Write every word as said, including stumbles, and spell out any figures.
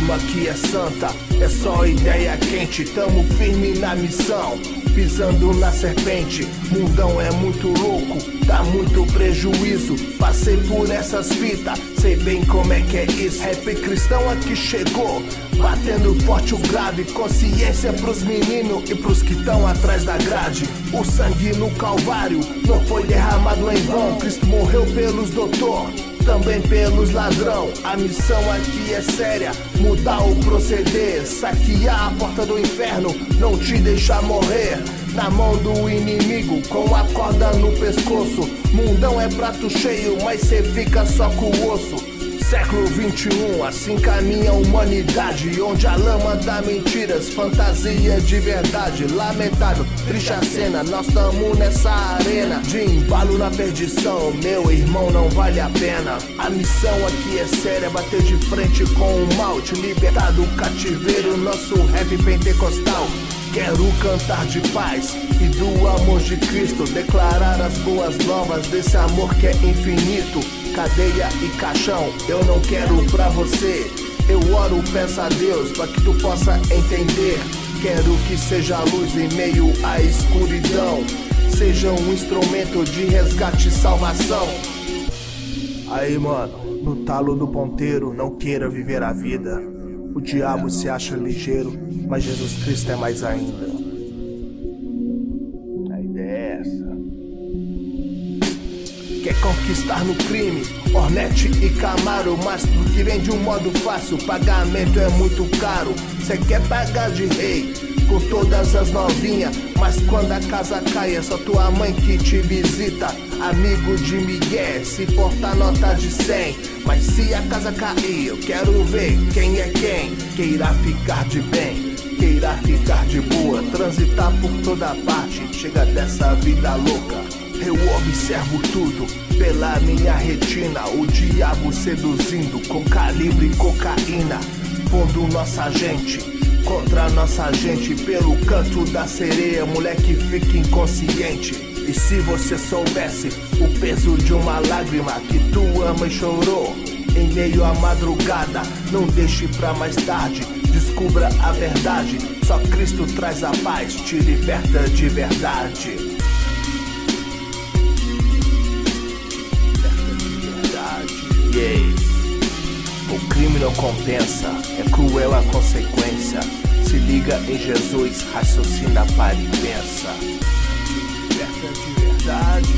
rima aqui é santa, é só ideia quente. Tamo firme na missão, pisando na serpente. Mundão é muito louco, dá muito prejuízo. Passei por essas fitas, sei bem como é que é isso. Rap cristão aqui chegou, batendo forte o grave. Consciência pros meninos e pros que tão atrás da grade. O sangue no calvário não foi derramado em vão. Cristo morreu pelos doutor, também pelos ladrão. A missão aqui é séria, mudar o proceder. Saquear a porta do inferno, não te deixar morrer na mão do inimigo, com a corda no pescoço. Mundão é prato cheio, mas cê fica só com o osso. Século vinte e um, assim caminha a humanidade, onde a lama dá mentiras, fantasia de verdade. Lamentável, triste a cena, nós tamo nessa arena de embalo na perdição, meu irmão, não vale a pena. A missão aqui é séria, bater de frente com o mal, te libertar do cativeiro, nosso rap pentecostal. Quero cantar de paz e do amor de Cristo, declarar as boas novas desse amor que é infinito. Cadeia e caixão, eu não quero pra você. Eu oro, peço a Deus pra que tu possa entender. Quero que seja luz em meio à escuridão, seja um instrumento de resgate e salvação. Aí, mano, no talo do ponteiro, não queira viver a vida. O diabo se acha ligeiro, mas Jesus Cristo é mais ainda. A ideia é essa. Quer conquistar no crime, Hornet e Camaro, mas do que vem de um modo fácil, pagamento é muito caro. Cê quer pagar de rei, com todas as novinhas, mas quando a casa cai é só tua mãe que te visita. Amigo de Miguel, se portar nota de cem, mas se a casa cair, eu quero ver quem é quem. Queira ficar de bem, queira ficar de boa, transitar por toda parte, chega dessa vida louca. Eu observo tudo pela minha retina, o diabo seduzindo com calibre e cocaína, pondo nossa gente contra nossa gente. Pelo canto da sereia, moleque fica inconsciente. E se você soubesse o peso de uma lágrima que tua mãe chorou em meio à madrugada, não deixe pra mais tarde, descubra a verdade. Só Cristo traz a paz, te liberta de verdade. Yeah. O crime não compensa, é cruel a consequência. Se liga em Jesus, raciocina, para e pensa. Liberta de verdade.